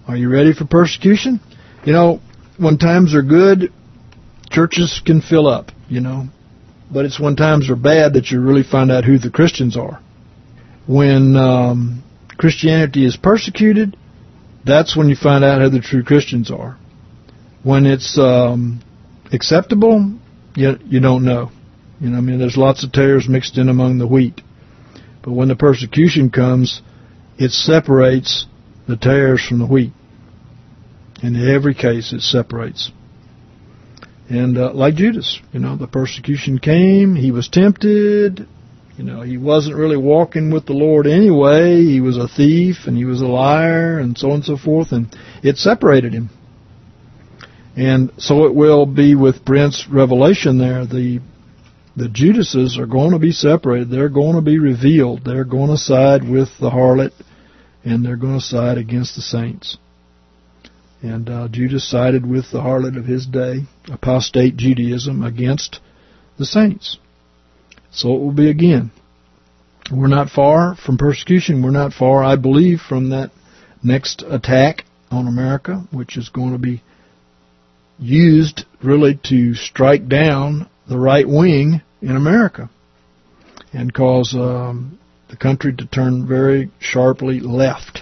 Are you ready for persecution? You know, when times are good, churches can fill up, you know. But it's when times are bad that you really find out who the Christians are. When Christianity is persecuted, that's when you find out who the true Christians are. When it's acceptable, you don't know. You know, I mean, there's lots of tares mixed in among the wheat. But when the persecution comes, it separates the tares from the wheat. In every case, it separates. And like Judas, you know, the persecution came, he was tempted, you know, he wasn't really walking with the Lord anyway, he was a thief and he was a liar and so on and so forth, and it separated him. And so it will be with Brent's revelation there. The Judases are going to be separated, they're going to be revealed, they're going to side with the harlot, and they're going to side against the saints. And Judas sided with the harlot of his day, apostate Judaism, against the saints. So it will be again. We're not far from persecution. We're not far, I believe, from that next attack on America, which is going to be used really to strike down the right wing in America and cause the country to turn very sharply left.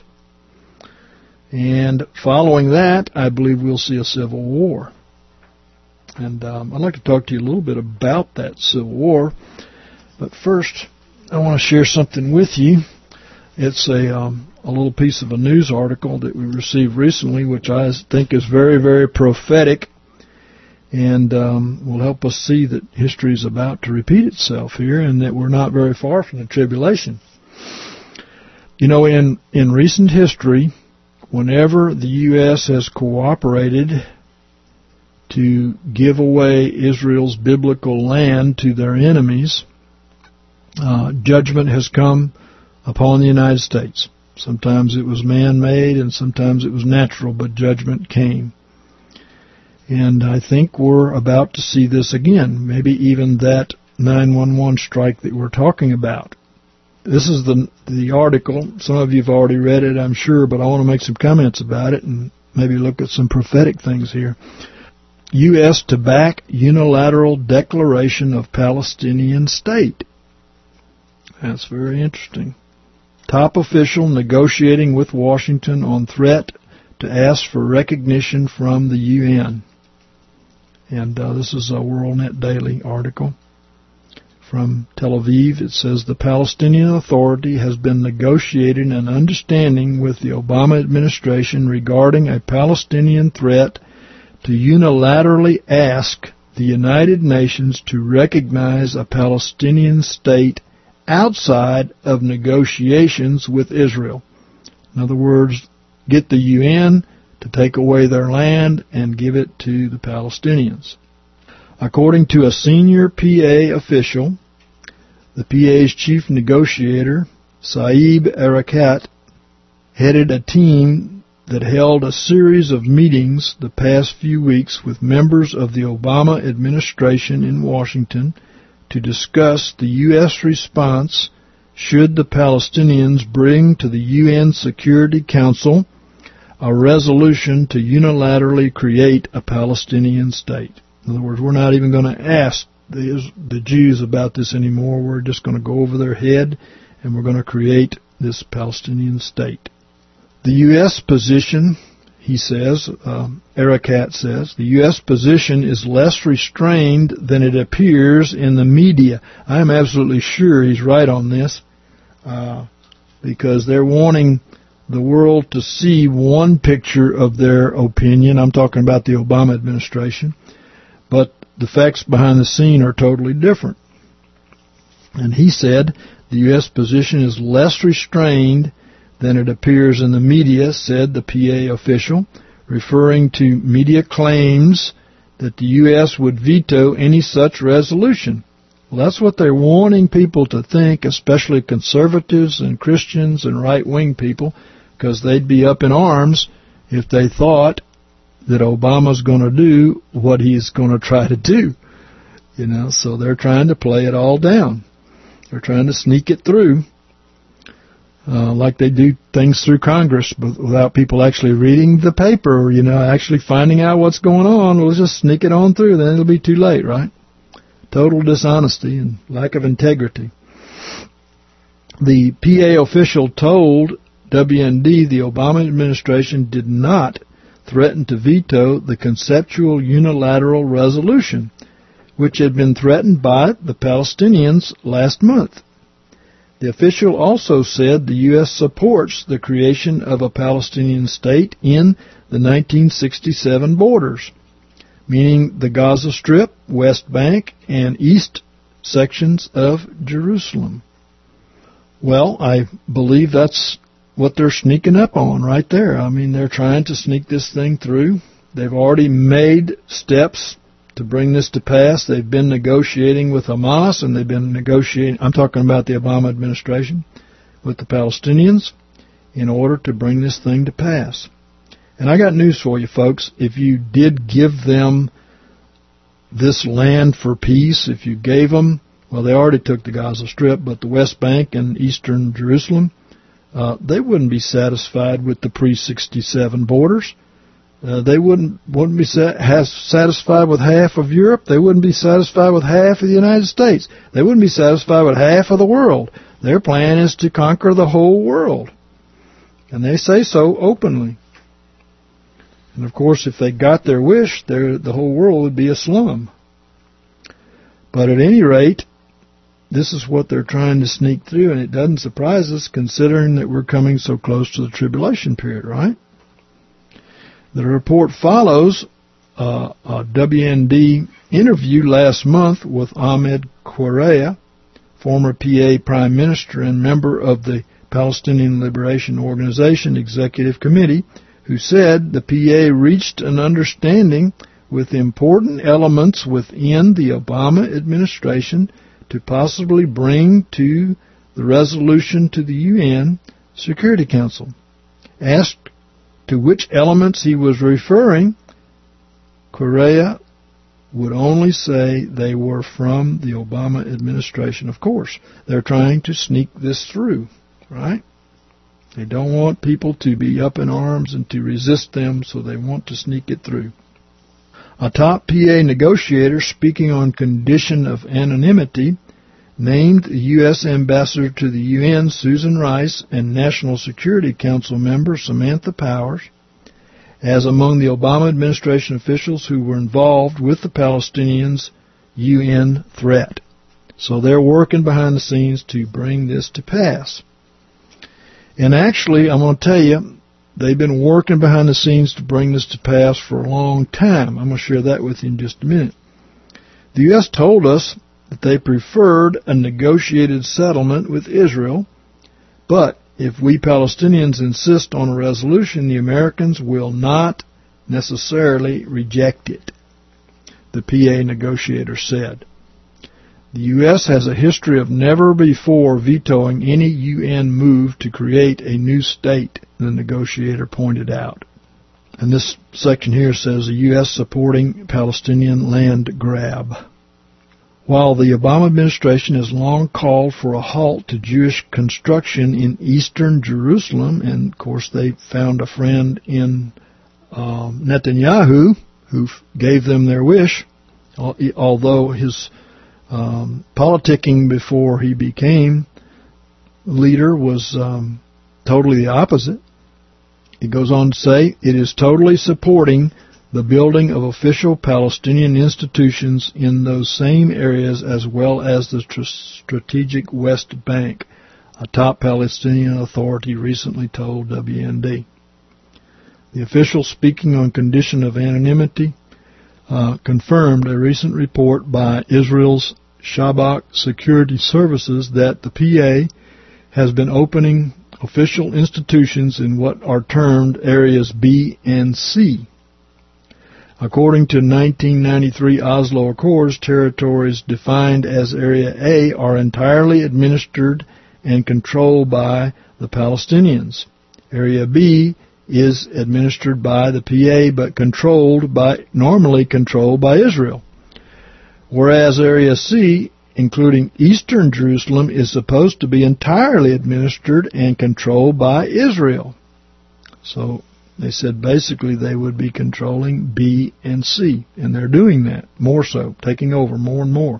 And following that, I believe we'll see a civil war. And I'd like to talk to you a little bit about that civil war. But first, I want to share something with you. It's a little piece of a news article that we received recently, which I think is very, very prophetic and will help us see that history is about to repeat itself here and that we're not very far from the tribulation. You know, in recent history, whenever the U.S. has cooperated to give away Israel's biblical land to their enemies, judgment has come upon the United States. Sometimes it was man-made and sometimes it was natural, but judgment came. And I think we're about to see this again, maybe even that 9/11 strike that we're talking about. This is the article. Some of you have already read it, I'm sure, but I want to make some comments about it and maybe look at some prophetic things here. U.S. to back unilateral declaration of Palestinian state. That's very interesting. Top official negotiating with Washington on threat to ask for recognition from the UN. And this is a WorldNet Daily article from Tel Aviv. It says the Palestinian Authority has been negotiating an understanding with the Obama administration regarding a Palestinian threat to unilaterally ask the United Nations to recognize a Palestinian state outside of negotiations with Israel. In other words, get the UN to take away their land and give it to the Palestinians. According to a senior PA official, the PA's chief negotiator, Saeb Erekat, headed a team that held a series of meetings the past few weeks with members of the Obama administration in Washington to discuss the U.S. response should the Palestinians bring to the UN Security Council a resolution to unilaterally create a Palestinian state. In other words, we're not even going to ask the Jews about this anymore. We're just going to go over their head and we're going to create this Palestinian state. The U.S. position, he says, Erekat says, the U.S. position is less restrained than it appears in the media. I am absolutely sure he's right on this because they're wanting the world to see one picture of their opinion. I'm talking about the Obama administration. But the facts behind the scene are totally different. And he said the U.S. position is less restrained than it appears in the media, said the PA official, referring to media claims that the U.S. would veto any such resolution. Well, that's what they're wanting people to think, especially conservatives and Christians and right-wing people, because they'd be up in arms if they thought that Obama's going to do what he's going to try to do. You know, so they're trying to play it all down. They're trying to sneak it through. like they do things through Congress, but without people actually reading the paper, actually finding out what's going on. We'll just sneak it on through, then it'll be too late, right? Total dishonesty and lack of integrity. The PA official told WND the Obama administration did not threaten to veto the conceptual unilateral resolution, which had been threatened by the Palestinians last month. The official also said the U.S. supports the creation of a Palestinian state in the 1967 borders, meaning the Gaza Strip, West Bank, and east sections of Jerusalem. Well, I believe that's what they're sneaking up on right there. I mean, they're trying to sneak this thing through. They've already made steps to bring this to pass. They've been negotiating with Hamas, and they've been negotiating, I'm talking about the Obama administration, with the Palestinians in order to bring this thing to pass. And I got news for you, folks. If you did give them this land for peace, if you gave them, well, they already took the Gaza Strip, but the West Bank and eastern Jerusalem, they wouldn't be satisfied with the pre-67 borders. They wouldn't be satisfied with half of Europe. They wouldn't be satisfied with half of the United States. They wouldn't be satisfied with half of the world. Their plan is to conquer the whole world. And they say so openly. And of course, if they got their wish, the whole world would be a slum. But at any rate, this is what they're trying to sneak through, and it doesn't surprise us considering that we're coming so close to the tribulation period, right? The report follows a WND interview last month with Ahmed Correa, former PA Prime Minister and member of the Palestinian Liberation Organization Executive Committee, who said the PA reached an understanding with important elements within the Obama administration to possibly bring to the resolution to the UN Security Council. Asked to which elements he was referring, Correa would only say they were from the Obama administration. Of course, they're trying to sneak this through, right? They don't want people to be up in arms and to resist them, so they want to sneak it through. A top PA negotiator speaking on condition of anonymity named the U.S. Ambassador to the UN, Susan Rice, and National Security Council member Samantha Powers as among the Obama administration officials who were involved with the Palestinians' UN threat. So they're working behind the scenes to bring this to pass. And actually, I'm going to tell you, they've been working behind the scenes to bring this to pass for a long time. I'm going to share that with you in just a minute. The U.S. told us that they preferred a negotiated settlement with Israel, but if we Palestinians insist on a resolution, the Americans will not necessarily reject it, the PA negotiator said. The U.S. has a history of never before vetoing any UN move to create a new state, the negotiator pointed out. And this section here says the U.S. supporting Palestinian land grab. While the Obama administration has long called for a halt to Jewish construction in eastern Jerusalem, and of course they found a friend in Netanyahu who gave them their wish, although his politicking before he became leader was totally the opposite. It goes on to say, it is totally supporting the building of official Palestinian institutions in those same areas as well as the strategic West Bank, a top Palestinian authority recently told WND. The official, speaking on condition of anonymity, confirmed a recent report by Israel's Shabak Security Services that the PA has been opening official institutions in what are termed Areas B and C. According to 1993 Oslo Accords, territories defined as Area A are entirely administered and controlled by the Palestinians. Area B is administered by the PA but normally controlled by Israel. Whereas Area C including eastern Jerusalem, is supposed to be entirely administered and controlled by Israel. So they said basically they would be controlling B and C, and they're doing that, more so, taking over more and more.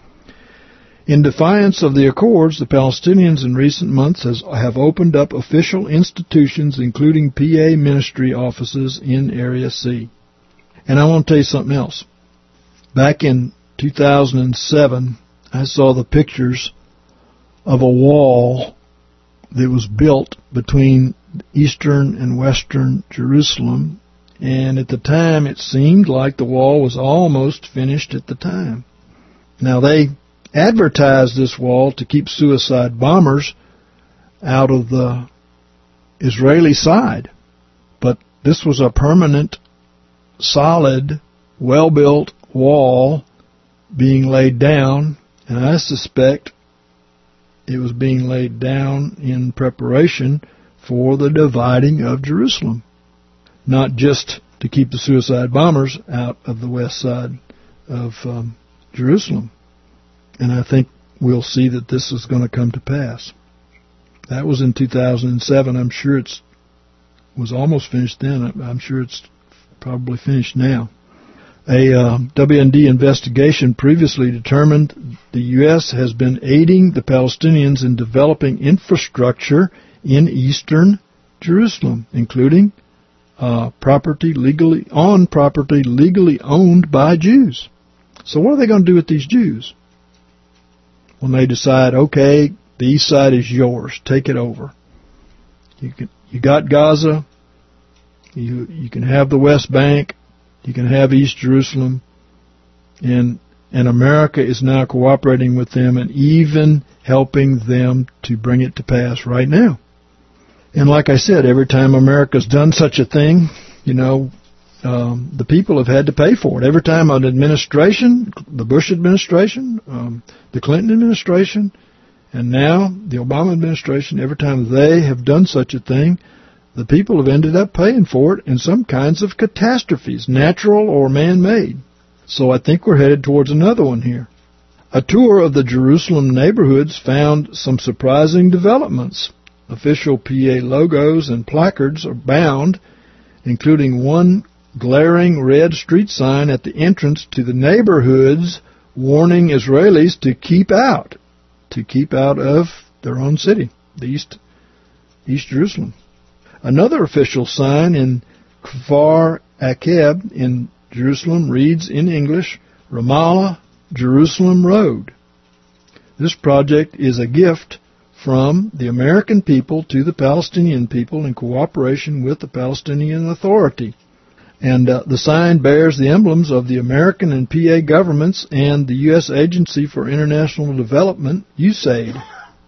In defiance of the accords, the Palestinians in recent months have opened up official institutions, including PA ministry offices in Area C. And I want to tell you something else. Back in 2007, I saw the pictures of a wall that was built between eastern and western Jerusalem, and at the time it seemed like the wall was almost finished at the time. Now they advertised this wall to keep suicide bombers out of the Israeli side, but this was a permanent, solid, well-built wall being laid down, and I suspect it was being laid down in preparation for the dividing of Jerusalem, not just to keep the suicide bombers out of the west side of Jerusalem. And I think we'll see that this is going to come to pass. That was in 2007. I'm sure it was almost finished then. I'm sure it's probably finished now. A WND investigation previously determined the U.S. has been aiding the Palestinians in developing infrastructure in eastern Jerusalem, including property legally owned by Jews. So what are they going to do with these Jews? When they decide, okay, the east side is yours, take it over. You got Gaza, you can have the West Bank, you can have East Jerusalem, and America is now cooperating with them and even helping them to bring it to pass right now. And like I said, every time America's done such a thing, the people have had to pay for it. Every time an administration, the Bush administration, the Clinton administration, and now the Obama administration, every time they have done such a thing, the people have ended up paying for it in some kinds of catastrophes, natural or man-made. So I think we're headed towards another one here. A tour of the Jerusalem neighborhoods found some surprising developments. Official PA logos and placards are bound, including one glaring red street sign at the entrance to the neighborhoods warning Israelis to keep out of their own city, the East Jerusalem. Another official sign in Kfar Akeb in Jerusalem reads in English, Ramallah Jerusalem Road. This project is a gift from the American people to the Palestinian people in cooperation with the Palestinian Authority. And the sign bears the emblems of the American and PA governments and the U.S. Agency for International Development, USAID.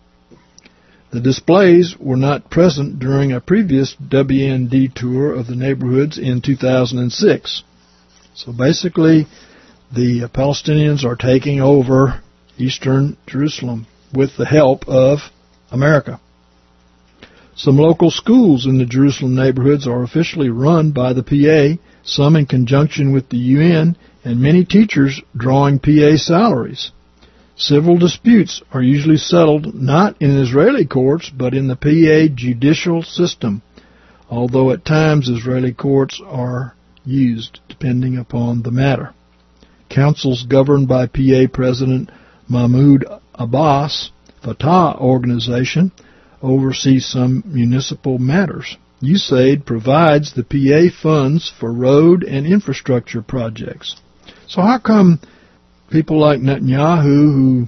The displays were not present during a previous WND tour of the neighborhoods in 2006. So basically, the Palestinians are taking over eastern Jerusalem with the help of America. Some local schools in the Jerusalem neighborhoods are officially run by the PA, some in conjunction with the UN, and many teachers drawing PA salaries. Civil disputes are usually settled not in Israeli courts, but in the PA judicial system, although at times Israeli courts are used, depending upon the matter. Councils governed by PA President Mahmoud Abbas, Fatah organization, oversee some municipal matters. USAID provides the PA funds for road and infrastructure projects. So how come people like Netanyahu, who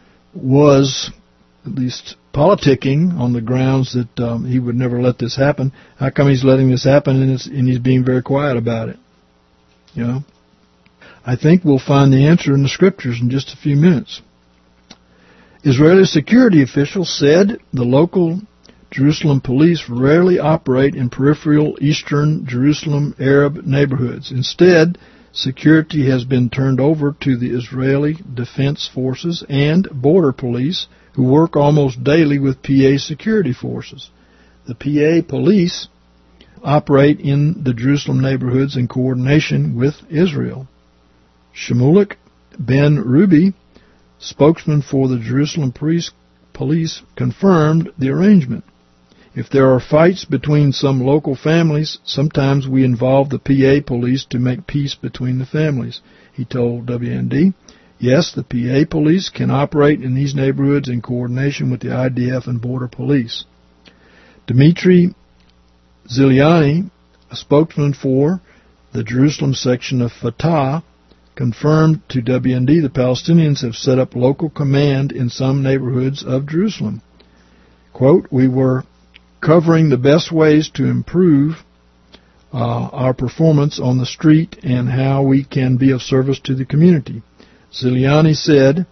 was at least politicking on the grounds that he would never let this happen, how come he's letting this happen and he's being very quiet about it? I think we'll find the answer in the scriptures in just a few minutes. Israeli security officials said the local Jerusalem police rarely operate in peripheral eastern Jerusalem Arab neighborhoods. Instead, security has been turned over to the Israeli Defense Forces and Border Police, who work almost daily with PA security forces. The PA police operate in the Jerusalem neighborhoods in coordination with Israel. Shmulik Ben Ruby, spokesman for the Jerusalem police confirmed the arrangement. If there are fights between some local families, sometimes we involve the PA police to make peace between the families, he told WND. Yes, the PA police can operate in these neighborhoods in coordination with the IDF and border police. Dmitry Ziliani, a spokesman for the Jerusalem section of Fatah, confirmed to WND the Palestinians have set up local command in some neighborhoods of Jerusalem. Quote, we were covering the best ways to improve our performance on the street and how we can be of service to the community. Ziliani said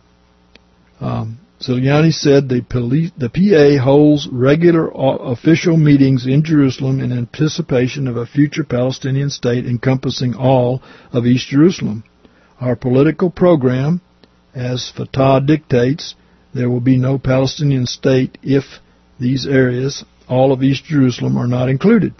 the PA holds regular official meetings in Jerusalem in anticipation of a future Palestinian state encompassing all of East Jerusalem. Our political program, as Fatah dictates, there will be no Palestinian state if these areas, all of East Jerusalem, are not included.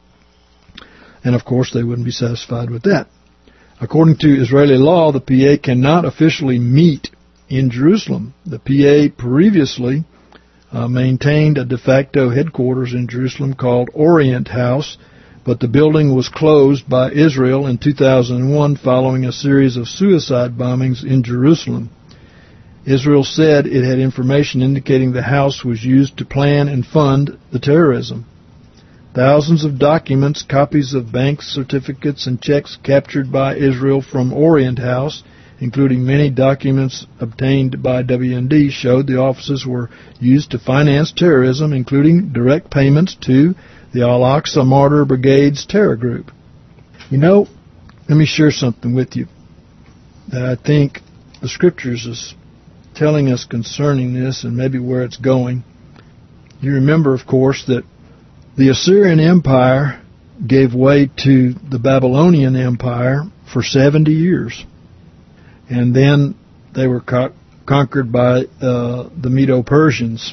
And of course they wouldn't be satisfied with that. According to Israeli law, the PA cannot officially meet in Jerusalem. The PA previously maintained a de facto headquarters in Jerusalem called Orient House, but the building was closed by Israel in 2001 following a series of suicide bombings in Jerusalem. Israel said it had information indicating the house was used to plan and fund the terrorism. Thousands of documents, copies of bank certificates, and checks captured by Israel from Orient House, including many documents obtained by WND, showed the offices were used to finance terrorism, including direct payments to the Al-Aqsa Martyr Brigade's terror group. You know, let me share something with you that I think the Scriptures is telling us concerning this and maybe where it's going. You remember, of course, that the Assyrian Empire gave way to the Babylonian Empire for 70 years. And then they were conquered by the Medo-Persians.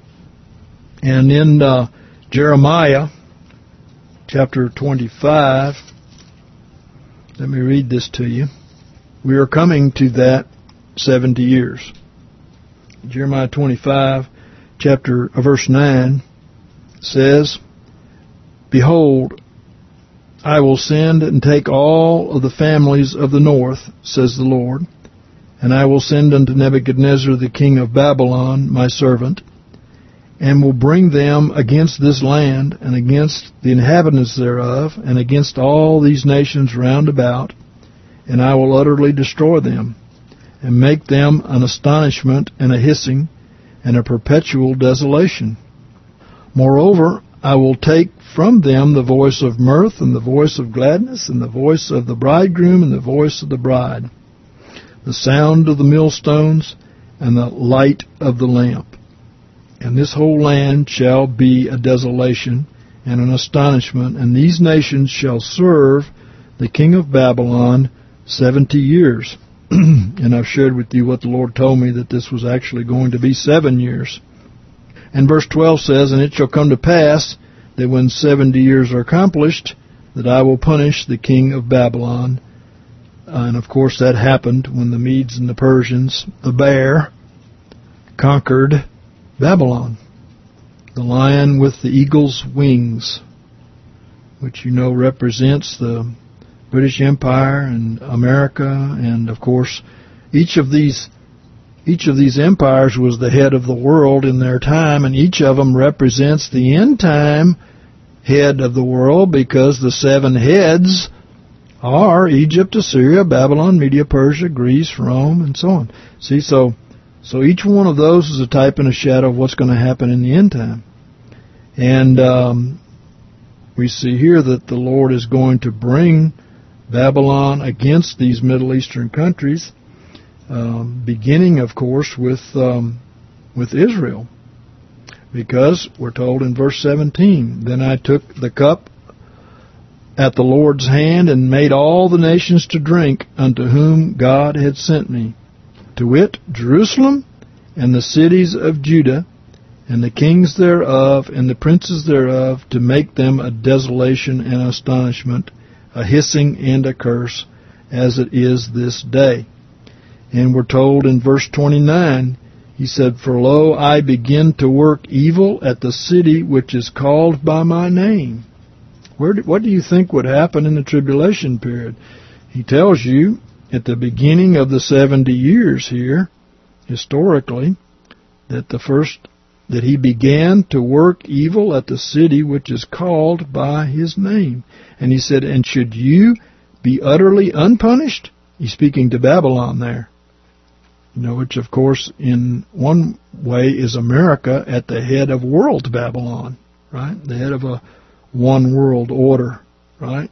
And in Jeremiah chapter 25, let me read this to you. We are coming to that 70 years. Jeremiah 25, verse 9 says, Behold, I will send and take all of the families of the north, says the Lord, and I will send unto Nebuchadnezzar the king of Babylon, my servant, and will bring them against this land, and against the inhabitants thereof, and against all these nations round about, and I will utterly destroy them, and make them an astonishment and a hissing, and a perpetual desolation. Moreover, I will take from them the voice of mirth, and the voice of gladness, and the voice of the bridegroom, and the voice of the bride, the sound of the millstones, and the light of the lamp. And this whole land shall be a desolation and an astonishment, and these nations shall serve the king of Babylon 70 years. And I've shared with you what the Lord told me, that this was actually going to be 7 years. And verse 12 says, And it shall come to pass that when 70 years are accomplished, that I will punish the king of Babylon. And of course that happened when the Medes and the Persians, the bear, conquered Babylon. The lion with the eagle's wings, which you know represents the British Empire and America, and of course each of these empires was the head of the world in their time, and each of them represents the end time head of the world, because the 7 heads are Egypt, Assyria, Babylon, Media, Persia, Greece, Rome, and so on. See, so each one of those is a type and a shadow of what's going to happen in the end time. And we see here that the Lord is going to bring Babylon against these Middle Eastern countries, beginning, of course, with Israel. Because we're told in verse 17, Then I took the cup at the Lord's hand, and made all the nations to drink unto whom God had sent me, to wit, Jerusalem, and the cities of Judah, and the kings thereof, and the princes thereof, to make them a desolation and astonishment, a hissing and a curse, as it is this day. And we're told in verse 29, he said, "For lo, I begin to work evil at the city which is called by my name." What do you think would happen in the tribulation period? He tells you at the beginning of the 70 years here, historically, that he began to work evil at the city which is called by his name. And he said, "And should you be utterly unpunished?" He's speaking to Babylon there. Which of course in one way is America at the head of world Babylon, right? The head of a one world order, right?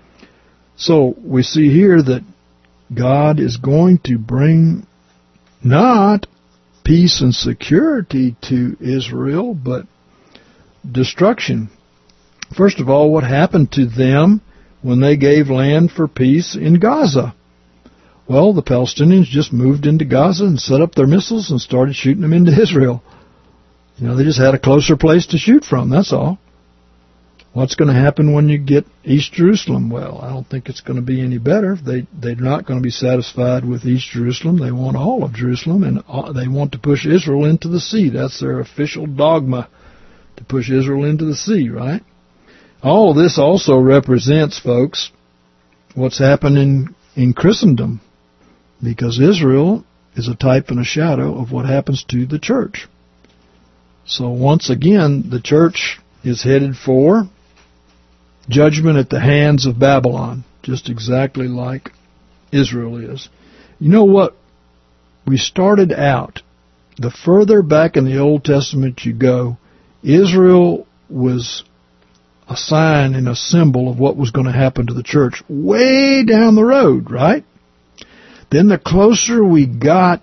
So we see here that God is going to bring not peace and security to Israel, but destruction. First of all, what happened to them when they gave land for peace in Gaza? Well, the Palestinians just moved into Gaza and set up their missiles and started shooting them into Israel. They just had a closer place to shoot from, that's all. What's going to happen when you get East Jerusalem? Well, I don't think it's going to be any better. They're not going to be satisfied with East Jerusalem. They want all of Jerusalem, and they want to push Israel into the sea. That's their official dogma, to push Israel into the sea, right? All of this also represents, folks, what's happening in Christendom, because Israel is a type and a shadow of what happens to the church. So once again, the church is headed for judgment at the hands of Babylon, just exactly like Israel is. You know what? We started out, the further back in the Old Testament you go, Israel was a sign and a symbol of what was going to happen to the church way down the road, right? Then the closer we got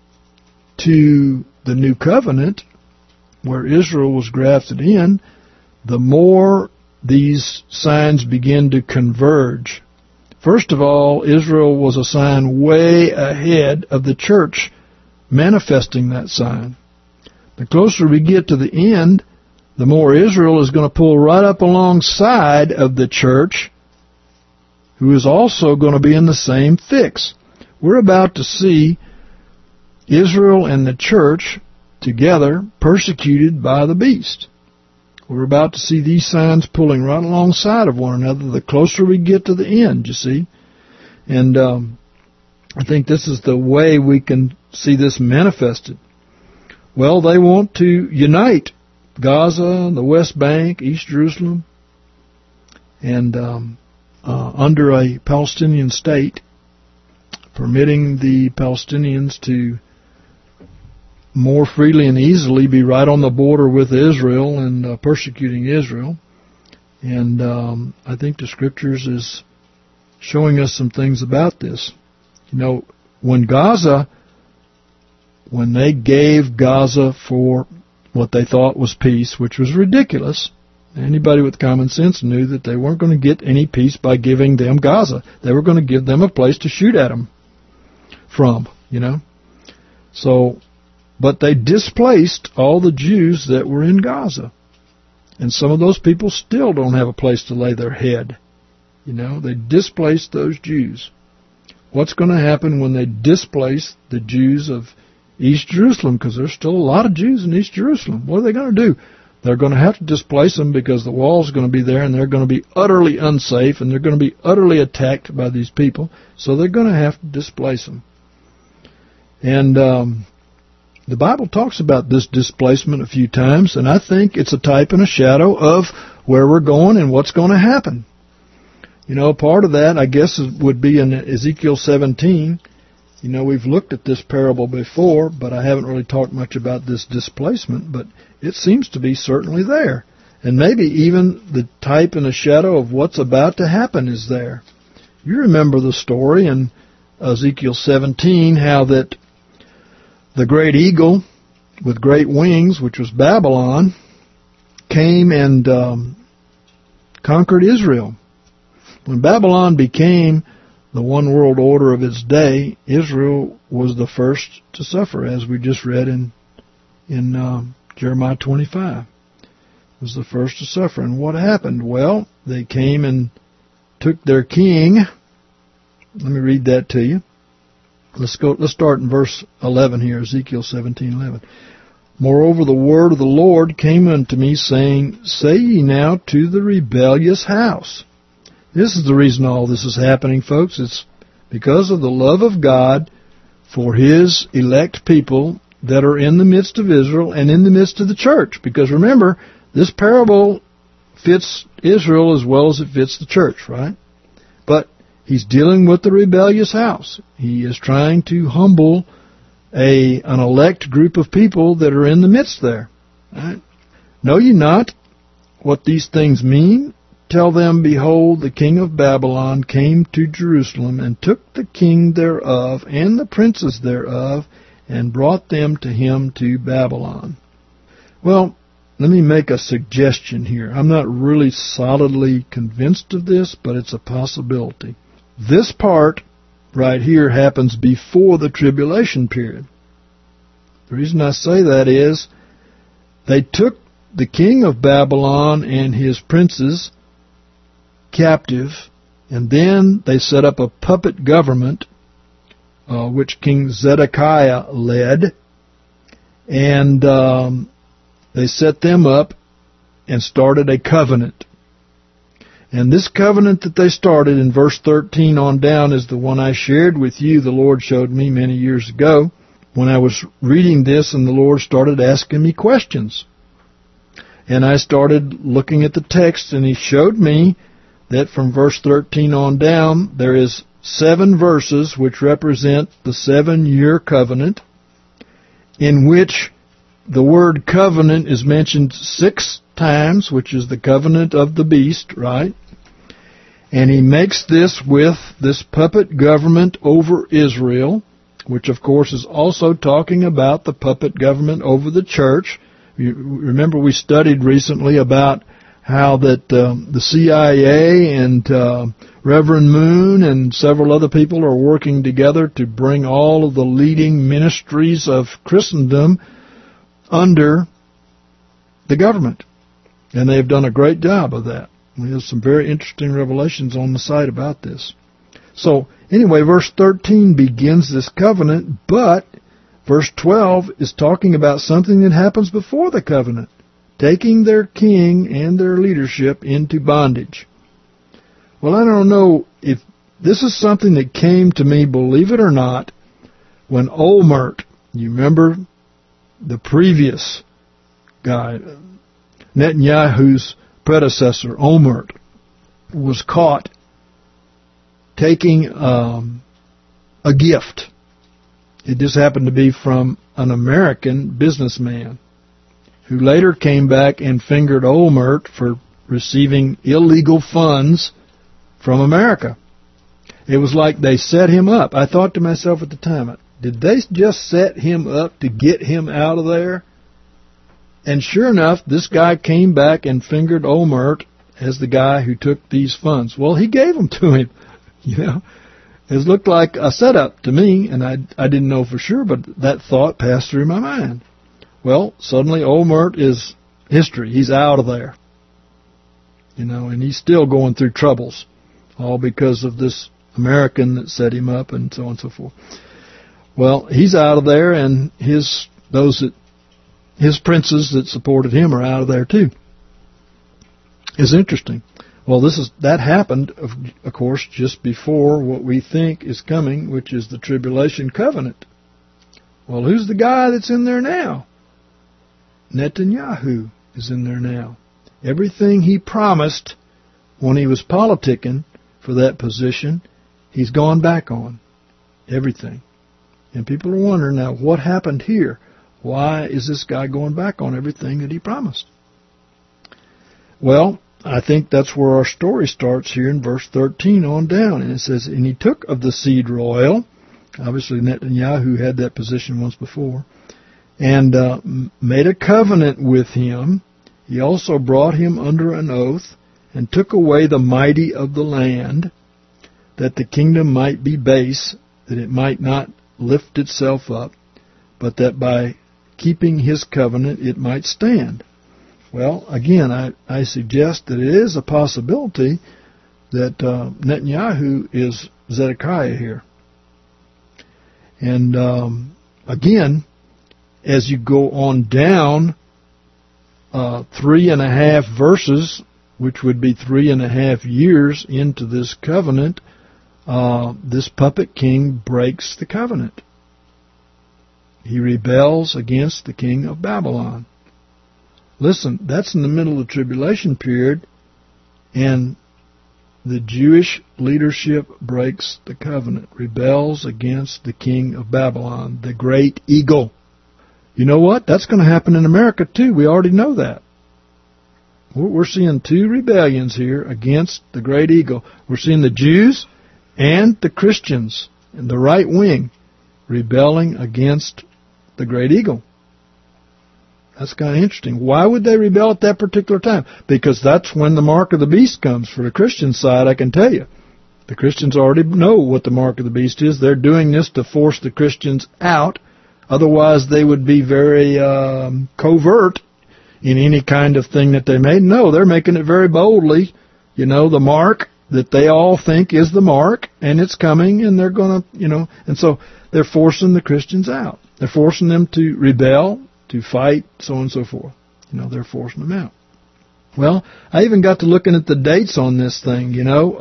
to the New Covenant, where Israel was grafted in, the more these signs begin to converge. First of all, Israel was a sign way ahead of the church manifesting that sign. The closer we get to the end, the more Israel is going to pull right up alongside of the church, who is also going to be in the same fix. We're about to see Israel and the church together persecuted by the beast. We're about to see these signs pulling right alongside of one another the closer we get to the end, you see. And I think this is the way we can see this manifested. Well, they want to unite Gaza, the West Bank, East Jerusalem, and under a Palestinian state, permitting the Palestinians to more freely and easily be right on the border with Israel and persecuting Israel. And I think the Scriptures is showing us some things about this. When they gave Gaza for what they thought was peace, which was ridiculous, anybody with common sense knew that they weren't going to get any peace by giving them Gaza. They were going to give them a place to shoot at them from, So, but they displaced all the Jews that were in Gaza. And some of those people still don't have a place to lay their head. They displaced those Jews. What's going to happen when they displace the Jews of East Jerusalem? Because there's still a lot of Jews in East Jerusalem. What are they going to do? They're going to have to displace them because the wall's going to be there and they're going to be utterly unsafe and they're going to be utterly attacked by these people. So they're going to have to displace them. And the Bible talks about this displacement a few times, and I think it's a type and a shadow of where we're going and what's going to happen. Part of that, I guess, would be in Ezekiel 17. We've looked at this parable before, but I haven't really talked much about this displacement, but it seems to be certainly there. And maybe even the type and the shadow of what's about to happen is there. You remember the story in Ezekiel 17, how that the great eagle with great wings, which was Babylon, came and conquered Israel. When Babylon became the one world order of its day, Israel was the first to suffer, as we just read in Jeremiah 25. It was the first to suffer. And what happened? Well, they came and took their king. Let me read that to you. Let's start in verse 11 here, Ezekiel 17:11. Moreover, the word of the Lord came unto me, saying, Say ye now to the rebellious house. This is the reason all this is happening, folks. It's because of the love of God for His elect people that are in the midst of Israel and in the midst of the church. Because remember, this parable fits Israel as well as it fits the church, right? But He's dealing with the rebellious house. He is trying to humble an elect group of people that are in the midst there. Right? Know ye not what these things mean? Tell them, Behold, the king of Babylon came to Jerusalem, and took the king thereof, and the princes thereof, and brought them to him to Babylon. Well, let me make a suggestion here. I'm not really solidly convinced of this, but it's a possibility. This part right here happens before the tribulation period. The reason I say that is they took the king of Babylon and his princes captive, and then they set up a puppet government, which King Zedekiah led, and they set them up and started a covenant. And this covenant that they started in verse 13 on down is the one I shared with you. The Lord showed me many years ago when I was reading this, and the Lord started asking me questions. And I started looking at the text, and He showed me that from verse 13 on down, there is 7 verses which represent the 7-year covenant, in which the word covenant is mentioned 6 times, which is the covenant of the beast, right? And He makes this with this puppet government over Israel, which of course is also talking about the puppet government over the church. You remember we studied recently about how that the CIA and Reverend Moon and several other people are working together to bring all of the leading ministries of Christendom under the government. And they've done a great job of that. There's some very interesting revelations on the site about this. So, anyway, verse 13 begins this covenant, but verse 12 is talking about something that happens before the covenant, taking their king and their leadership into bondage. Well, I don't know if this is something that came to me, believe it or not, when Olmert, you remember the previous guy, Netanyahu's predecessor, Olmert, was caught taking a gift. It just happened to be from an American businessman who later came back and fingered Olmert for receiving illegal funds from America. It was like they set him up. I thought to myself at the time, did they just set him up to get him out of there? And sure enough, this guy came back and fingered Olmert as the guy who took these funds. Well, he gave them to him. You know, it looked like a setup to me, and I didn't know for sure, but that thought passed through my mind. Well, suddenly Olmert is history. He's out of there. You know, and he's still going through troubles, all because of this American that set him up and so on and so forth. Well, he's out of there, and his princes that supported him are out of there too. It's interesting. Well, that happened, of course, just before what we think is coming, which is the tribulation covenant. Well, who's the guy that's in there now? Netanyahu is in there now. Everything he promised when he was politicking for that position, he's gone back on. Everything. And people are wondering, now, what happened here? Why is this guy going back on everything that he promised? Well, I think that's where our story starts here in verse 13 on down. And it says, And he took of the seed royal, obviously Netanyahu had that position once before, and made a covenant with him. He also brought him under an oath, and took away the mighty of the land, that the kingdom might be base, that it might not lift itself up, but that by keeping his covenant it might stand. Well, again, I suggest that it is a possibility that Netanyahu is Zedekiah here. And again, as you go on down 3.5 verses, which would be 3.5 years into this covenant, this puppet king breaks the covenant. He rebels against the king of Babylon. Listen, that's in the middle of the tribulation period, and the Jewish leadership breaks the covenant, rebels against the king of Babylon, the great eagle. You know what? That's going to happen in America too. We already know that. We're seeing 2 rebellions here against the great eagle. We're seeing the Jews and the Christians in the right wing rebelling against the great eagle. That's kind of interesting. Why would they rebel at that particular time? Because that's when the mark of the beast comes. For the Christian side, I can tell you. The Christians already know what the mark of the beast is. They're doing this to force the Christians out. Otherwise, they would be very covert in any kind of thing that they made. No, they're making it very boldly. You know, the mark that they all think is the mark, and it's coming, and they're going to, and so they're forcing the Christians out. They're forcing them to rebel, to fight, so on and so forth. They're forcing them out. Well, I even got to looking at the dates on this thing,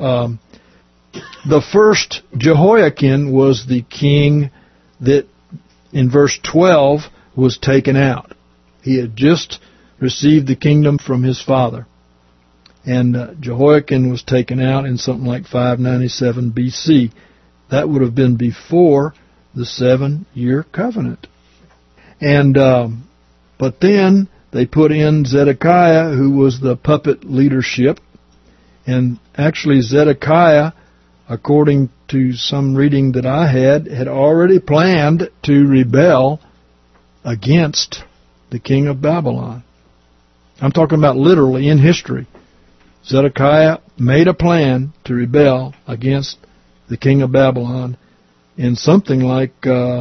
The first Jehoiakim was the king that, in verse 12, was taken out. He had just received the kingdom from his father. And Jehoiakim was taken out in something like 597 BC. That would have been before the 7-year covenant. And but then they put in Zedekiah, who was the puppet leadership. And actually Zedekiah, according to some reading that I had already planned to rebel against the king of Babylon. I'm talking about literally in history. Zedekiah made a plan to rebel against the king of Babylon in something like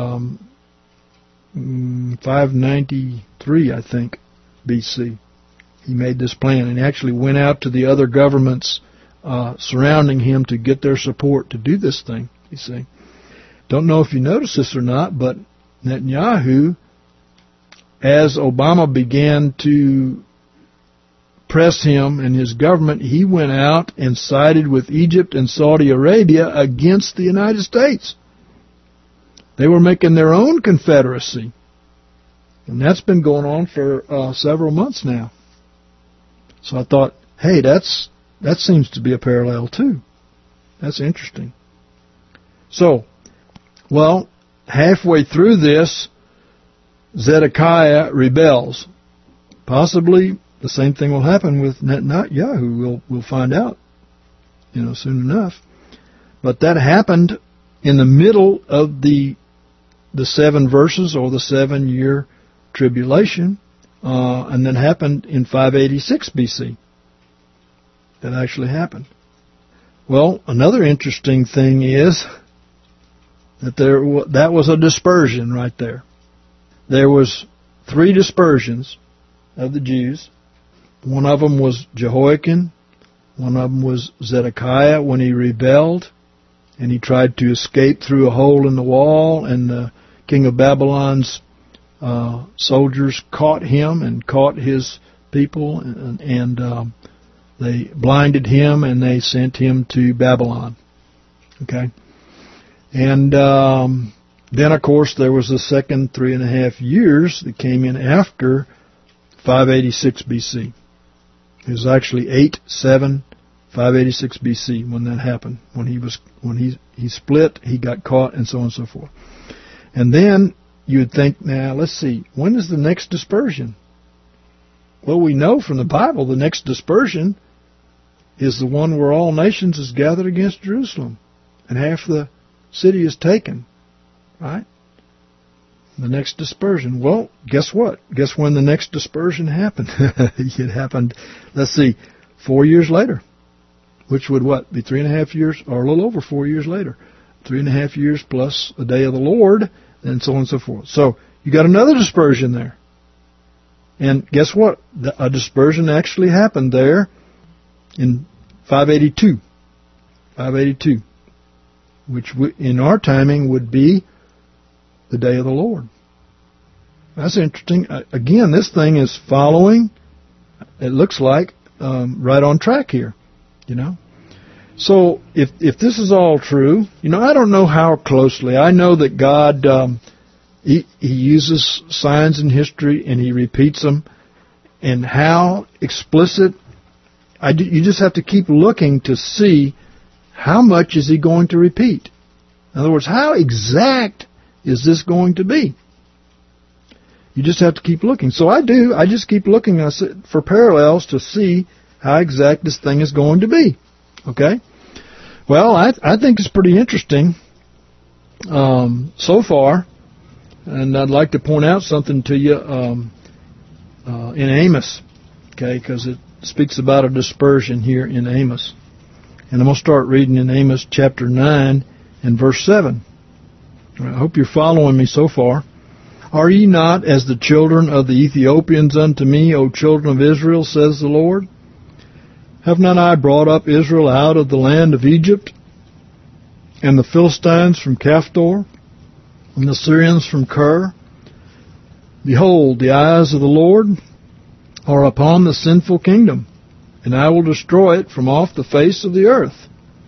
593, I think, BC. He made this plan and actually went out to the other governments surrounding him to get their support to do this thing, you see. Don't know if you noticed this or not, but Netanyahu, as Obama began to press him and his government, he went out and sided with Egypt and Saudi Arabia against the United States. They were making their own confederacy. And that's been going on for several months now. So I thought, hey, that seems to be a parallel too. That's interesting. So, well, halfway through this, Zedekiah rebels. Possibly the same thing will happen with Netanyahu. We'll find out, soon enough. But that happened in the middle of the 7 verses or the 7-year tribulation, and then happened in 586 BC. That actually happened. Well, another interesting thing is that that was a dispersion right there. There was 3 dispersions of the Jews. One of them was Jehoiakim. One of them was Zedekiah when he rebelled and he tried to escape through a hole in the wall, and the king of Babylon's soldiers caught him and caught his people, and they blinded him and they sent him to Babylon. Okay? And then, of course, there was the second 3.5 years that came in after 586 BC. It was actually 586 BC when that happened. When he split, he got caught, and so on and so forth. And then you would think, now let's see, when is the next dispersion? Well, we know from the Bible the next dispersion is the one where all nations is gathered against Jerusalem, and half the city is taken. Right? The next dispersion. Well, guess what? Guess when the next dispersion happened? It happened, 4 years later. Which would be 3.5 years, or a little over 4 years later. 3.5 years plus a day of the Lord, and so on and so forth. So, you got another dispersion there. And guess what? A dispersion actually happened there in 582. 582. Which in our timing would be the day of the Lord. That's interesting. Again, this thing is following, it looks like, right on track here, you know. So if this is all true, you know, I don't know how closely. I know that God, He uses signs in history and He repeats them. And how explicit, you just have to keep looking to see how much is He going to repeat. In other words, how exact is this going to be? You just have to keep looking. So I do. I just keep looking for parallels to see how exact this thing is going to be. Okay? Well, I think it's pretty interesting so far. And I'd like to point out something to you in Amos. Okay? Because it speaks about a dispersion here in Amos. And I'm going to start reading in Amos chapter 9 and verse 7. I hope you're following me so far. Are ye not as the children of the Ethiopians unto me, O children of Israel, says the Lord? Have not I brought up Israel out of the land of Egypt, and the Philistines from Caphtor, and the Syrians from Kir? Behold, the eyes of the Lord are upon the sinful kingdom, and I will destroy it from off the face of the earth.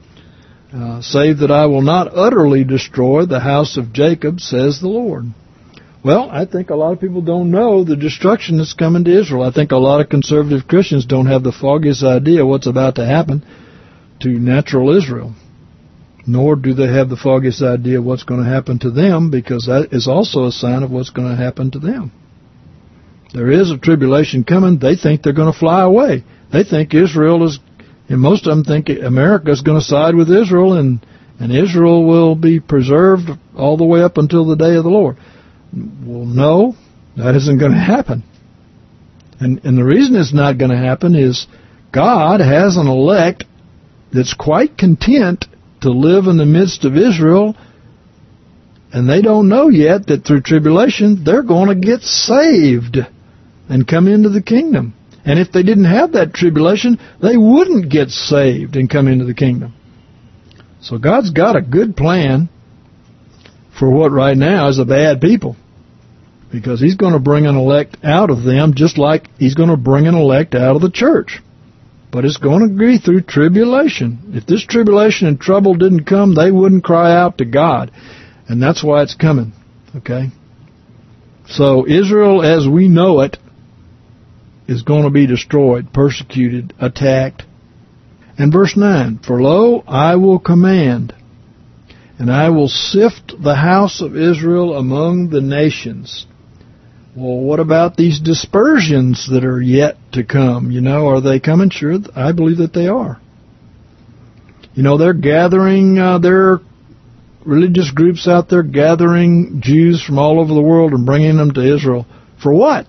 Save that I will not utterly destroy the house of Jacob, says the Lord. Well, I think a lot of people don't know the destruction that's coming to Israel. I think a lot of conservative Christians don't have the foggiest idea what's about to happen to natural Israel. Nor do they have the foggiest idea what's going to happen to them, because that is also a sign of what's going to happen to them. There is a tribulation coming. They think they're going to fly away. They think Israel is, and most of them think America is going to side with Israel, and Israel will be preserved all the way up until the day of the Lord. Well, no, that isn't going to happen. And the reason it's not going to happen is God has an elect that's quite content to live in the midst of Israel, and they don't know yet that through tribulation they're going to get saved and come into the kingdom. And if they didn't have that tribulation, they wouldn't get saved and come into the kingdom. So God's got a good plan for what right now is a bad people, because He's going to bring an elect out of them just like He's going to bring an elect out of the church. But it's going to be through tribulation. If this tribulation and trouble didn't come, they wouldn't cry out to God. And that's why it's coming. Okay? So Israel as we know it is going to be destroyed, persecuted, attacked. And verse 9, For lo, I will command, and I will sift the house of Israel among the nations. Well, what about these dispersions that are yet to come? You know, are they coming? Sure, I believe that they are. You know, they're gathering, their religious groups out there gathering Jews from all over the world and bringing them to Israel. For what?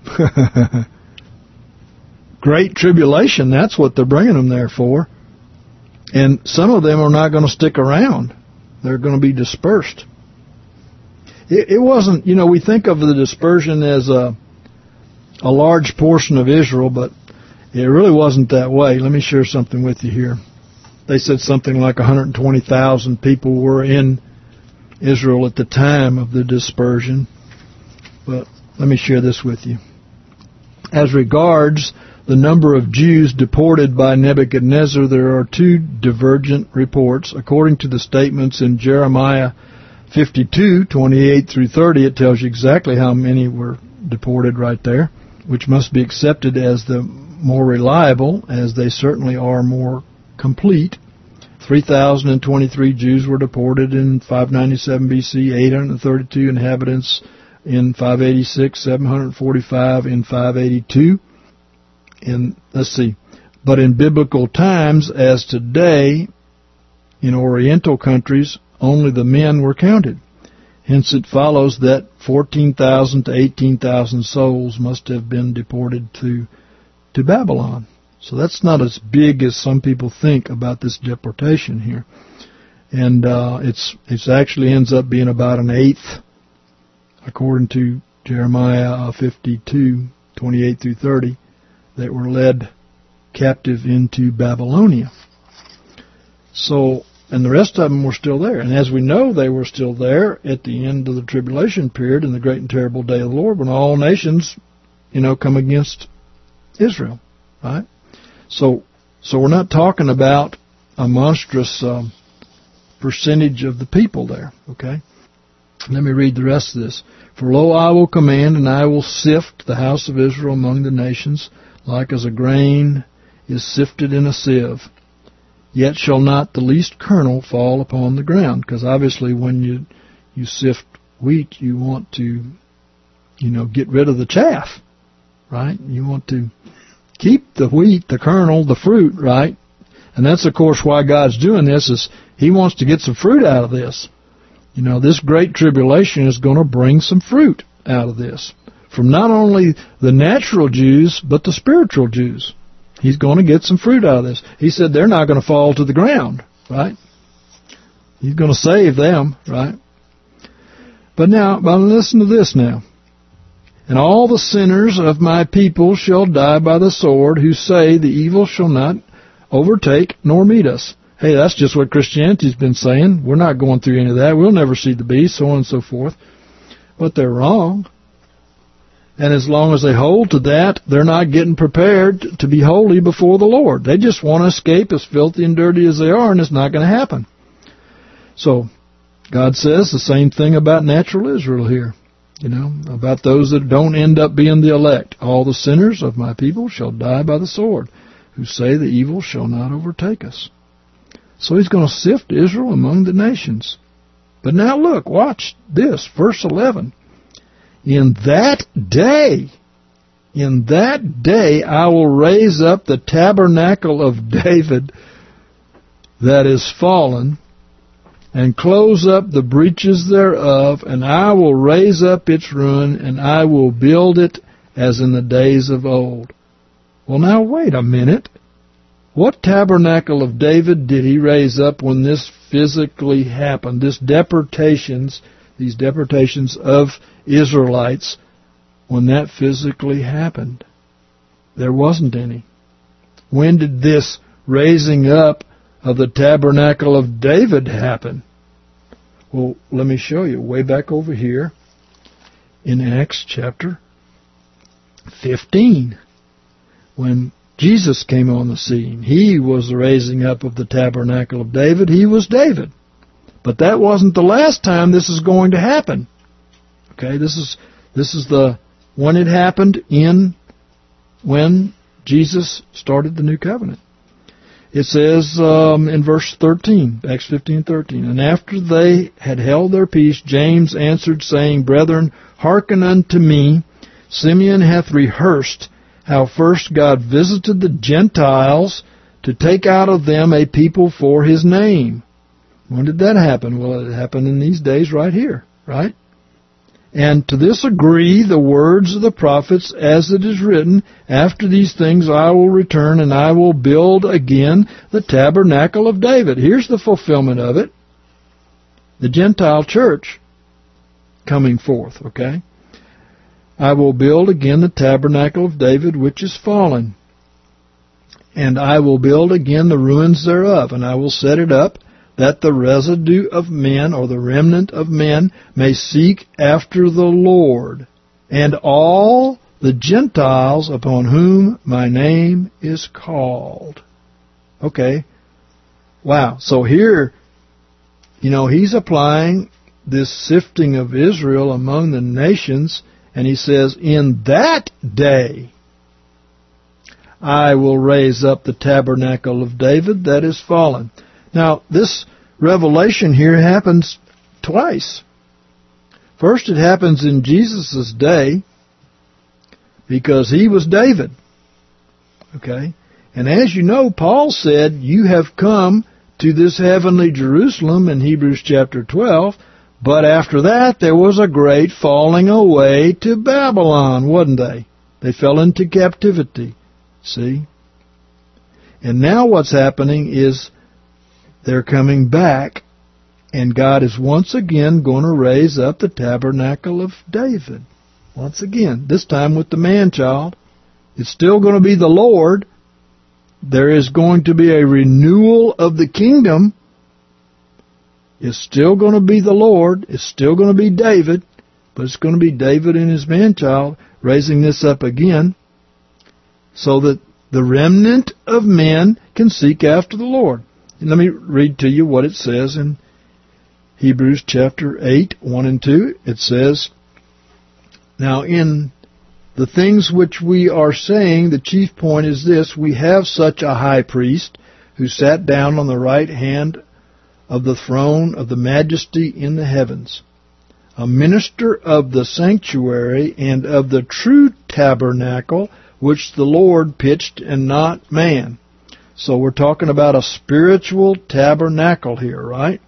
Great tribulation, that's what they're bringing them there for. And some of them are not going to stick around. They're going to be dispersed. It wasn't, you know, we think of the dispersion as a large portion of Israel, but it really wasn't that way. Let me share something with you here. They said something like 120,000 people were in Israel at the time of the dispersion. But let me share this with you. As regards the number of Jews deported by Nebuchadnezzar, there are two divergent reports. According to the statements in Jeremiah 52, 28 through 30, it tells you exactly how many were deported right there, which must be accepted as the more reliable, as they certainly are more complete. 3,023 Jews were deported in 597 BC, 832 inhabitants in 586, 745 in 582. And let's see, but in biblical times, as today, in Oriental countries, only the men were counted. Hence it follows that 14,000 to 18,000 souls must have been deported to Babylon. So that's not as big as some people think about this deportation here. And it's actually ends up being about an eighth, according to Jeremiah 52, 28 through 30, that were led captive into Babylonia. So And the rest of them were still there. And as we know, they were still there at the end of the tribulation period in the great and terrible day of the Lord when all nations, come against Israel, right? So we're not talking about a monstrous percentage of the people there, okay? Let me read the rest of this. For lo, I will command, and I will sift the house of Israel among the nations, like as a grain is sifted in a sieve. Yet shall not the least kernel fall upon the ground. Because obviously when you sift wheat, you want to, get rid of the chaff, right? You want to keep the wheat, the kernel, the fruit, right? And that's, of course, why God's doing this, is He wants to get some fruit out of this. This great tribulation is going to bring some fruit out of this. From not only the natural Jews, but the spiritual Jews. He's going to get some fruit out of this. He said they're not going to fall to the ground, right? He's going to save them, right? But listen to this now. And all the sinners of my people shall die by the sword, who say the evil shall not overtake nor meet us. Hey, that's just what Christianity's been saying. We're not going through any of that. We'll never see the beast, so on and so forth. But they're wrong. And as long as they hold to that, they're not getting prepared to be holy before the Lord. They just want to escape as filthy and dirty as they are, and it's not going to happen. So, God says the same thing about natural Israel here. About those that don't end up being the elect. All the sinners of my people shall die by the sword, who say the evil shall not overtake us. So He's going to sift Israel among the nations. But now look, watch this, verse 11. In that day I will raise up the tabernacle of David that is fallen, and close up the breaches thereof, and I will raise up its ruin, and I will build it as in the days of old. Well, now wait a minute. What tabernacle of David did he raise up when this physically happened? These deportations of Israelites, when that physically happened? There wasn't any. When did this raising up of the tabernacle of David happen? Well, let me show you. Way back over here in Acts chapter 15, when Jesus came on the scene. He was the raising up of the tabernacle of David. He was David. But that wasn't the last time this is going to happen. Okay, this is the when it happened when Jesus started the new covenant. It says in verse 13, Acts 15:13, and after they had held their peace, James answered, saying, Brethren, hearken unto me. Simeon hath rehearsed how first God visited the Gentiles to take out of them a people for His name. When did that happen? Well, it happened in these days right here, right? And to this agree the words of the prophets, as it is written, After these things I will return, and I will build again the tabernacle of David. Here's the fulfillment of it. The Gentile church coming forth, okay? I will build again the tabernacle of David, which is fallen. And I will build again the ruins thereof, and I will set it up, that the residue of men, or the remnant of men, may seek after the Lord, and all the Gentiles upon whom my name is called. Okay. Wow. So here, He's applying this sifting of Israel among the nations, and He says, in that day I will raise up the tabernacle of David that is fallen. Now, this revelation here happens twice. First, it happens in Jesus' day, because He was David. Okay? And as you know, Paul said, you have come to this heavenly Jerusalem in Hebrews chapter 12, but after that there was a great falling away to Babylon, wasn't they? They fell into captivity. See? And now what's happening is they're coming back, and God is once again going to raise up the tabernacle of David. Once again, this time with the man-child. It's still going to be the Lord. There is going to be a renewal of the kingdom, It's still going to be the Lord. It's still going to be David. But it's going to be David and his man-child raising this up again so that the remnant of men can seek after the Lord. And let me read to you what it says in Hebrews chapter 8, 1 and 2. It says, "Now in the things which we are saying, the chief point is this: we have such a high priest who sat down on the right hand of the throne of the majesty in the heavens, a minister of the sanctuary and of the true tabernacle which the Lord pitched and not man." So we're talking about a spiritual tabernacle here, right?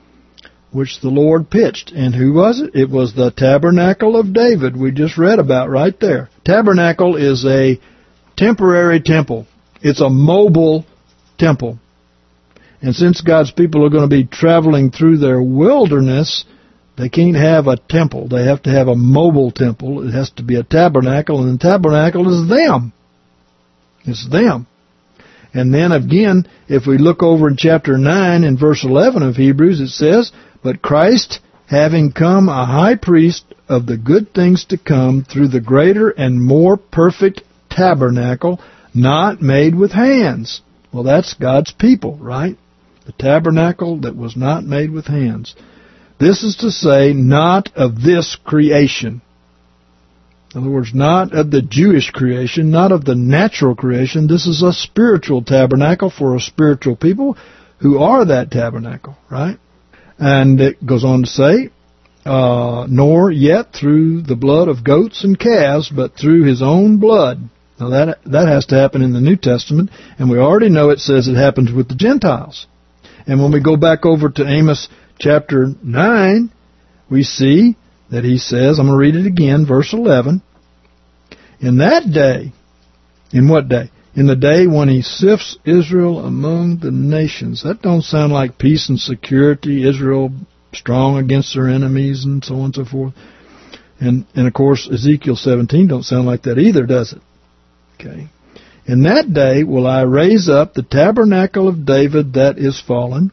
Which the Lord pitched. And who was it? It was the tabernacle of David we just read about right there. Tabernacle is a temporary temple. It's a mobile temple. And since God's people are going to be traveling through their wilderness, they can't have a temple. They have to have a mobile temple. It has to be a tabernacle, and the tabernacle is them. It's them. And then again, if we look over in chapter 9 and verse 11 of Hebrews, it says, "But Christ, having come a high priest of the good things to come through the greater and more perfect tabernacle, not made with hands." Well, that's God's people, right? The tabernacle that was not made with hands. This is to say, not of this creation. In other words, not of the Jewish creation, not of the natural creation. This is a spiritual tabernacle for a spiritual people who are that tabernacle, right? And it goes on to say, "Nor yet through the blood of goats and calves, but through his own blood." Now that has to happen in the New Testament, and we already know it says it happens with the Gentiles. And when we go back over to Amos chapter 9, we see that he says, I'm going to read it again, verse 11, "In that day," in what day? "In the day when he sifts Israel among the nations." That don't sound like peace and security, Israel strong against their enemies and so on and so forth. And of course, Ezekiel 17 don't sound like that either, does it? Okay. "In that day will I raise up the tabernacle of David that is fallen,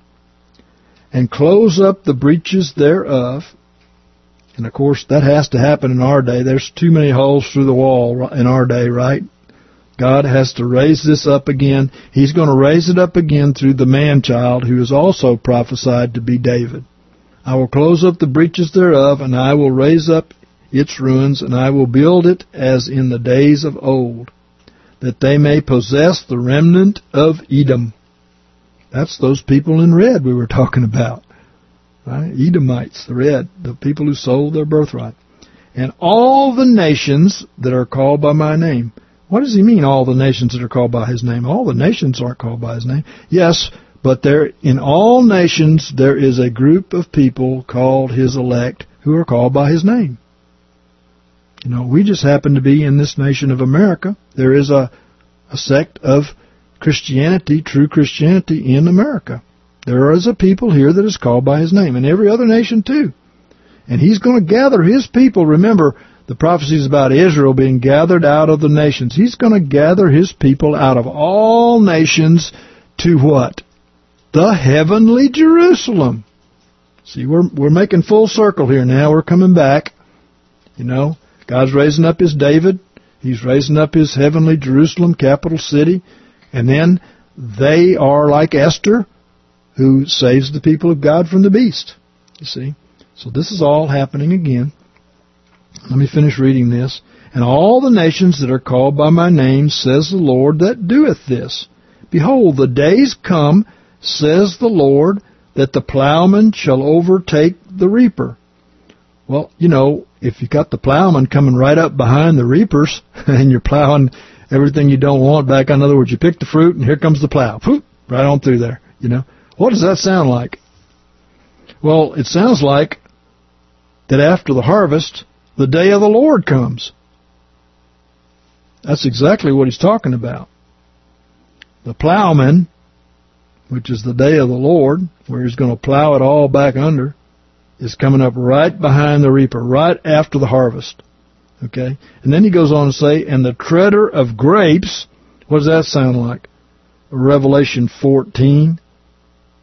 and close up the breaches thereof." And of course, that has to happen in our day. There's too many holes through the wall in our day, right? God has to raise this up again. He's going to raise it up again through the man-child who is also prophesied to be David. "I will close up the breaches thereof, and I will raise up its ruins, and I will build it as in the days of old, that they may possess the remnant of Edom." That's those people in red we were talking about, right? Edomites, the red, the people who sold their birthright. "And all the nations that are called by my name." What does he mean, all the nations that are called by his name? All the nations aren't called by his name. Yes, but there, in all nations there is a group of people called his elect who are called by his name. You know, we just happen to be in this nation of America. There is a sect of Christianity, true Christianity in America. There is a people here that is called by his name, and every other nation too. And he's going to gather his people. Remember, the prophecies about Israel being gathered out of the nations. He's going to gather his people out of all nations to what? The heavenly Jerusalem. See, we're making full circle here now. We're coming back. You know, God's raising up his David. He's raising up his heavenly Jerusalem, capital city. And then they are like Esther, who saves the people of God from the beast. You see? So this is all happening again. Let me finish reading this. "And all the nations that are called by my name, says the Lord that doeth this. Behold, the days come, says the Lord, that the plowman shall overtake the reaper." Well, you know, if you got the plowman coming right up behind the reapers, and you're plowing everything you don't want back, in other words, you pick the fruit, and here comes the plow. Whoop, right on through there, you know. What does that sound like? Well, it sounds like that after the harvest, the day of the Lord comes. That's exactly what he's talking about. The plowman, which is the day of the Lord, where he's going to plow it all back under, is coming up right behind the reaper, right after the harvest. Okay? And then he goes on to say, "And the treader of grapes," what does that sound like? Revelation 14.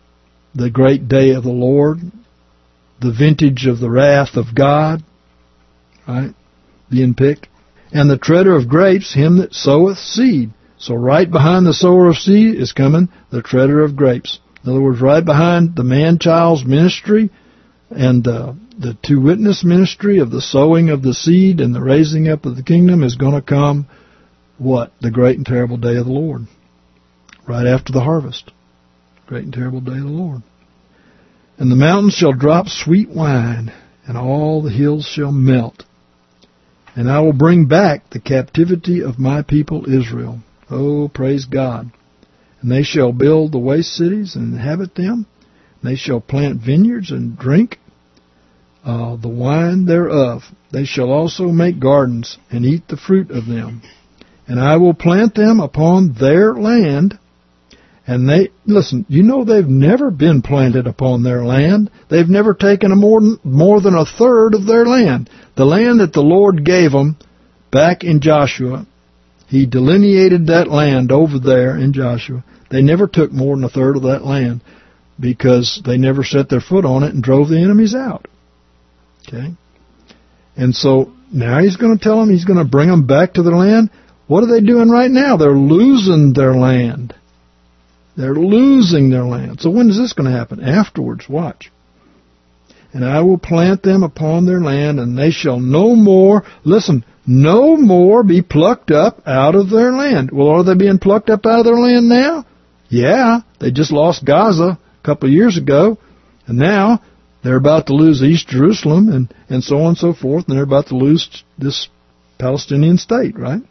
the great day of the Lord, the vintage of the wrath of God, right, being picked, and the treader of grapes, him that soweth seed. So right behind the sower of seed is coming the treader of grapes. In other words, right behind the man-child's ministry and the two-witness ministry of the sowing of the seed and the raising up of the kingdom is going to come, what? The great and terrible day of the Lord. Right after the harvest. Great and terrible day of the Lord. And the mountains shall drop sweet wine, and all the hills shall melt. And I will bring back the captivity of my people Israel. Oh, praise God. And they shall build the waste cities and inhabit them. And they shall plant vineyards and drink the wine thereof. They shall also make gardens and eat the fruit of them. And I will plant them upon their land. And they, listen, you know they've never been planted upon their land. They've never taken more than a third of their land. The land that the Lord gave them back in Joshua, He delineated that land over there in Joshua. They never took more than a third of that land because they never set their foot on it and drove the enemies out. Okay? And so now He's going to tell them He's going to bring them back to their land. What are they doing right now? They're losing their land. They're losing their land. So when is this going to happen? Afterwards, watch. And I will plant them upon their land, and they shall no more, listen, no more be plucked up out of their land. Well, are they being plucked up out of their land now? Yeah, they just lost Gaza a couple of years ago, and now they're about to lose East Jerusalem and so on and so forth, and they're about to lose this Palestinian state, right?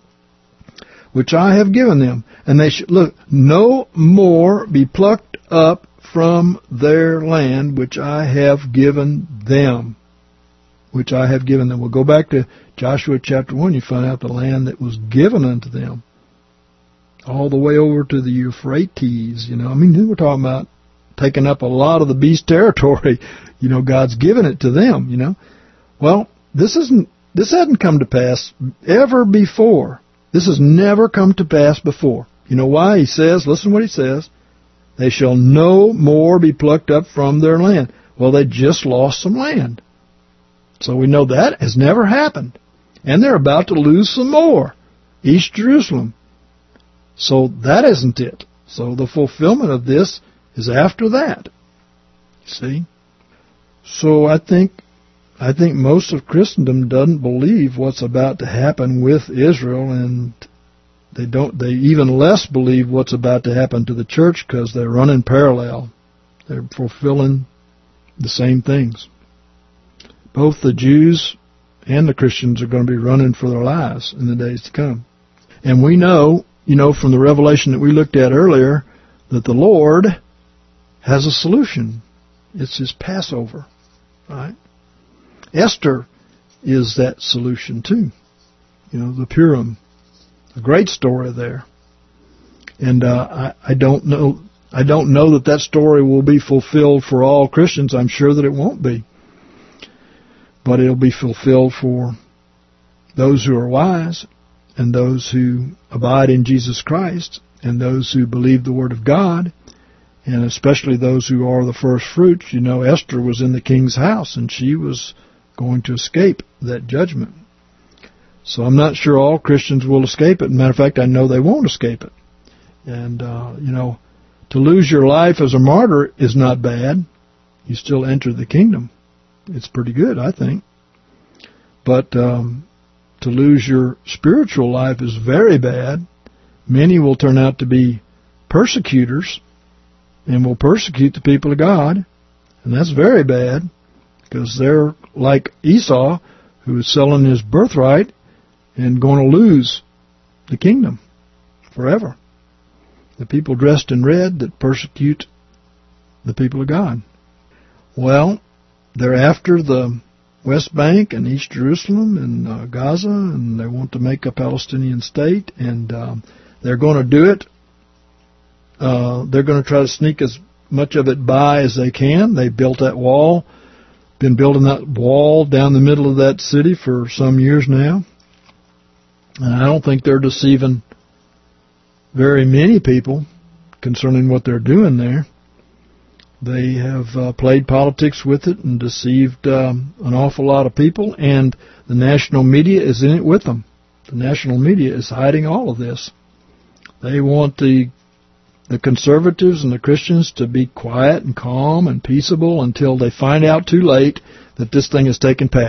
Which I have given them. And they should, look, no more be plucked up from their land, which I have given them. Which I have given them. We'll go back to Joshua chapter 1. You find out the land that was given unto them. All the way over to the Euphrates, you know. I mean, we're talking about taking up a lot of the beast territory. You know, God's given it to them, you know. Well, this hadn't come to pass ever before. This has never come to pass before. You know why? He says, listen to what He says, they shall no more be plucked up from their land. Well, they just lost some land. So we know that has never happened. And they're about to lose some more. East Jerusalem. So that isn't it. So the fulfillment of this is after that. See? So I think most of Christendom doesn't believe what's about to happen with Israel, and they even less believe what's about to happen to the church because they're running parallel. They're fulfilling the same things. Both the Jews and the Christians are going to be running for their lives in the days to come. And we know, from the revelation that we looked at earlier, that the Lord has a solution. It's His Passover, right? Esther is that solution too. The Purim. A great story there. And I don't know that story will be fulfilled for all Christians. I'm sure that it won't be. But it'll be fulfilled for those who are wise and those who abide in Jesus Christ and those who believe the Word of God, and especially those who are the first fruits. Esther was in the king's house and she was going to escape that judgment. So I'm not sure all Christians will escape it. Matter of fact, I know they won't escape it. And, to lose your life as a martyr is not bad. You still enter the kingdom. It's pretty good, I think. But to lose your spiritual life is very bad. Many will turn out to be persecutors and will persecute the people of God. And that's very bad because they're like Esau, who is selling his birthright and going to lose the kingdom forever. The people dressed in red that persecute the people of God. Well, they're after the West Bank and East Jerusalem and Gaza, and they want to make a Palestinian state, and they're going to do it. They're going to try to sneak as much of it by as they can. They built that wall, been building that wall down the middle of that city for some years now. And I don't think they're deceiving very many people concerning what they're doing there. They have played politics with it and deceived an awful lot of people, and the national media is in it with them. The national media is hiding all of this. They want the conservatives and the Christians to be quiet and calm and peaceable until they find out too late that this thing has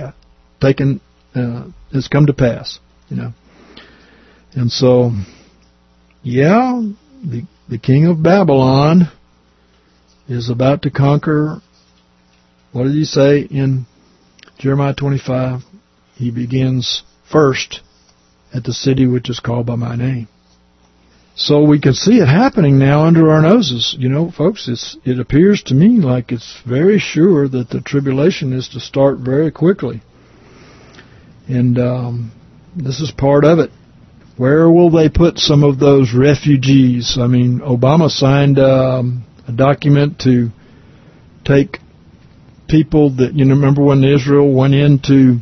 has come to pass, you know. And so, yeah, the king of Babylon is about to conquer. What did he say in Jeremiah 25? He begins first at the city which is called by my name. So we can see it happening now under our noses. You know, folks, it appears to me like it's very sure that the tribulation is to start very quickly. And this is part of it. Where will they put some of those refugees? I mean, Obama signed a document to take people that, you know, remember when Israel went into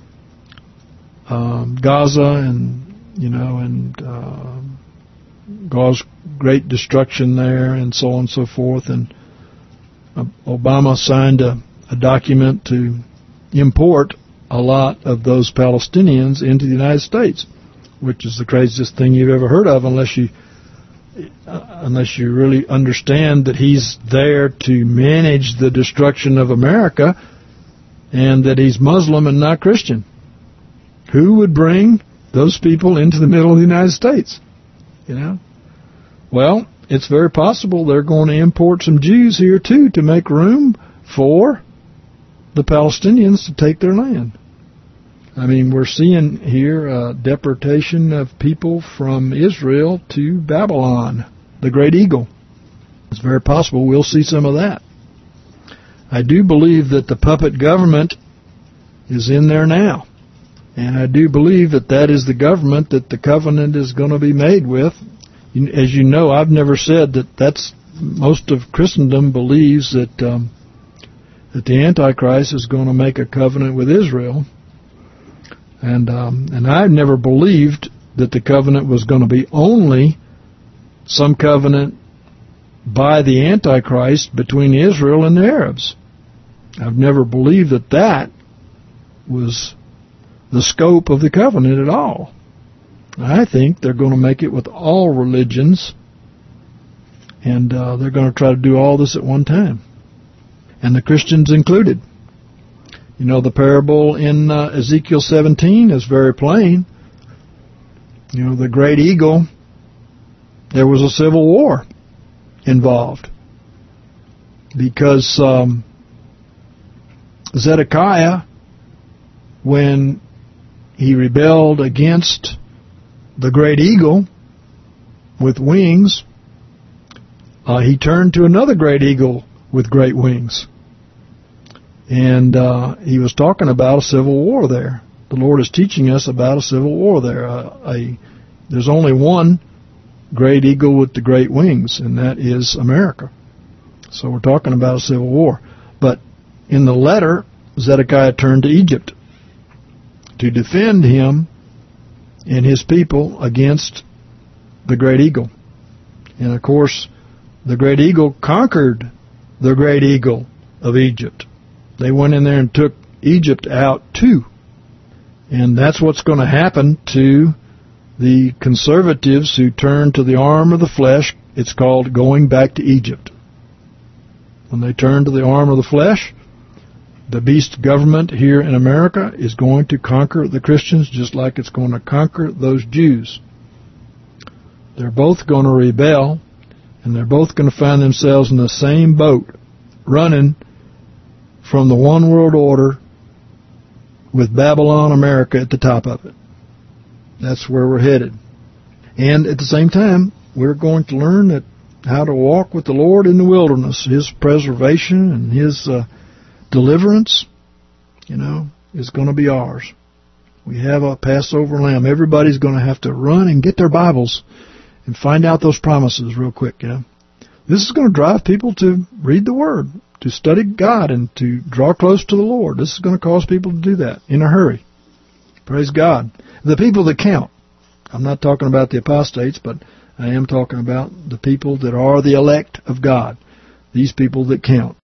Gaza and, you know, and caused great destruction there and so on and so forth. And Obama signed a document to import a lot of those Palestinians into the United States, which is the craziest thing you've ever heard of unless you really understand that he's there to manage the destruction of America and that he's Muslim and not Christian. Who would bring those people into the middle of the United States? You know? Well, it's very possible they're going to import some Jews here, too, to make room for the Palestinians to take their land. I mean, we're seeing here a deportation of people from Israel to Babylon, the Great Eagle. It's very possible we'll see some of that. I do believe that the puppet government is in there now. And I do believe that that is the government that the covenant is going to be made with. As you know, I've never said that's most of Christendom believes that the Antichrist is going to make a covenant with Israel. And I've never believed that the covenant was going to be only some covenant by the Antichrist between Israel and the Arabs. I've never believed that was the scope of the covenant at all. I think they're going to make it with all religions, and they're going to try to do all this at one time, and the Christians included. You know, the parable in Ezekiel 17 is very plain. You know, the great eagle, there was a civil war involved because Zedekiah, when he rebelled against the great eagle with wings, he turned to another great eagle with great wings. And he was talking about a civil war there. The Lord is teaching us about a civil war there. There's only one great eagle with the great wings, and that is America. So we're talking about a civil war. But in the letter, Zedekiah turned to Egypt to defend him and his people against the great eagle. And of course, the great eagle conquered the great eagle of Egypt. They went in there and took Egypt out too. And that's what's going to happen to the conservatives who turn to the arm of the flesh. It's called going back to Egypt. When they turn to the arm of the flesh, the beast government here in America is going to conquer the Christians just like it's going to conquer those Jews. They're both going to rebel, and they're both going to find themselves in the same boat, running from the one world order with Babylon, America at the top of it. That's where we're headed. And at the same time, we're going to learn how to walk with the Lord in the wilderness. His preservation and His deliverance, is going to be ours. We have a Passover lamb. Everybody's going to have to run and get their Bibles and find out those promises real quick, This is going to drive people to read the Word, to study God, and to draw close to the Lord. This is going to cause people to do that in a hurry. Praise God. The people that count. I'm not talking about the apostates, but I am talking about the people that are the elect of God. these people that count.